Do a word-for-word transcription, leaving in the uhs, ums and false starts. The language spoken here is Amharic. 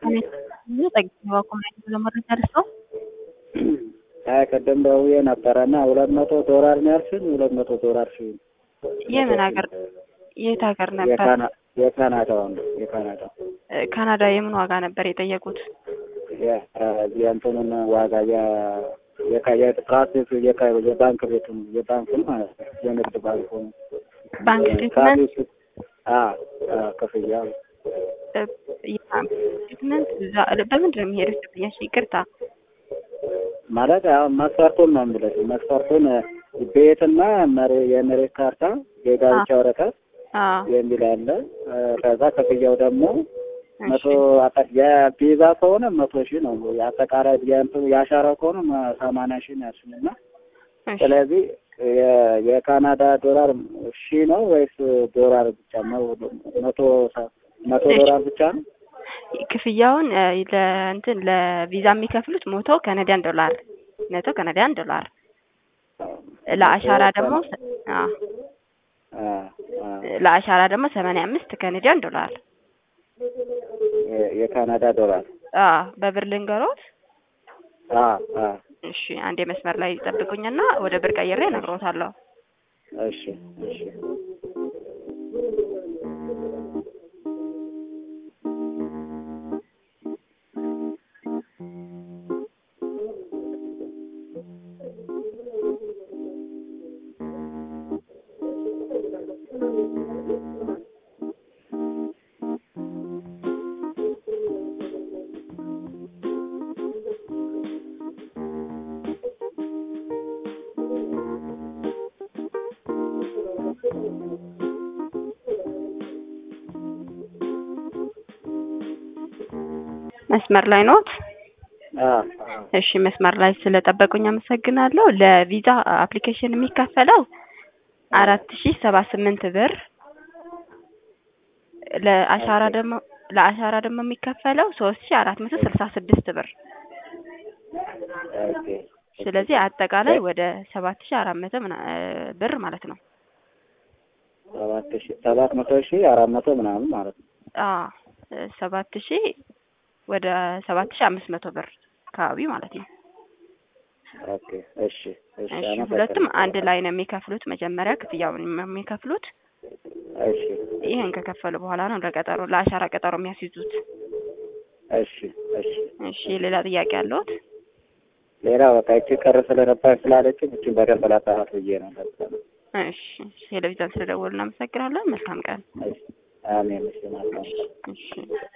ጠግተው ኮሜንት ለመረጃ ደርሰው አይ ቀደም ደውዬ ነበረና ሁለት መቶ ዶላር ነው ያልሽኝ። ሁለት መቶ ዶላር ሺ የምን ሀገር የት ሀገር ነበር? የካና የካናዳው ነው የካናዳ ካናዳ የምን ዋጋ ነበር የጠየቁት? ያ የእንትኑን ዋጋ ያ የካያ ትራንስ የካያ የባንክ ቤቱን የባንኩን ማለት ነው የንግድ ባንኩ ባንክ ስቴትመንት አ ከፍያ ስቴትመንት በምንድን ነው የሚሄዱት? ብያሽ ይቅርታ ማለት አሁን መስፈርቱን ነው የምልሽ። መስፈርቱን ቤትና የመሬት ካርታ የጋብቻ ወረቀት የሚል አለ። ከዛ ከፍያው ደግሞ መቶ የቪዛ ከሆነ መቶ ሺህ ነው። የአጠቃላይ የእንትኑ ያሻራው ከሆነ ሰማንያ ሺህ ነው ያልሽኝና ስለዚህ የካናዳ ዶላር ሺህ ነው ወይስ ዶላር ብቻ ነው? መቶ መቶ ዶላር ብቻ ነው ክፍያውን ለእንትን ለቪዛ የሚከፍሉት መቶ ካናዲያን ዶላር መቶ ካናዲያን ዶላር ለአሻራ ደግሞ አ ለአሻራ ደግሞ ሰማንያ አምስት ካናዲያን ዶላር የካናዳ ዶላር አ በብር ልንገሮት። አ አ እሺ አንዴ መስመር ላይ ይጠብቁኝና ወደ ብር ቀይሬ እነግሮታለሁ። እሺ እሺ መስመር ላይ ኖት? አ እሺ መስመር ላይ ስለጠበቁኝ አመሰግናለሁ። ለቪዛ አፕሊኬሽን የሚከፈለው አራት ሺህ ሰባ ስምንት ብር፣ ለአሻራ ደግሞ ለአሻራ ደግሞ የሚከፈለው ሶስት ሺህ አራት መቶ ስልሳ ስድስት ብር። ኦኬ ስለዚህ አጠቃላይ ወደ ሰባት ሺህ አራት መቶ ብር ማለት ነው። ሰባት ሺህ ሰባት መቶ ሺህ አራት መቶ ምናምን ማለት ነው። አዎ ሰባት ሺህ ወደ ሰባት ሺህ አምስት መቶ ብር አካባቢ ማለት ነው። ኦኬ እሺ እሺ ሁለቱም አንድ ላይ ነው የሚከፍሉት። መጀመሪያ ክፍያውን የሚከፍሉት እሺ ይሄን ከከፈሉ በኋላ ነው ለቀጠሮ ለአሻራ ቀጠሮ የሚያስይዙት። እሺ እሺ እሺ ሌላ ጥያቄ አለዎት? ሌላ በቃ እቺ ቀረ ስለነበር ስላለች እቺ በደንብ ላጣራት ብዬ ነው። እሺ ቴሌቪዥን ስለደወሉ እናመሰግናለን። መልካም ቀን። አሜን። እሺ ማለት ነው። እሺ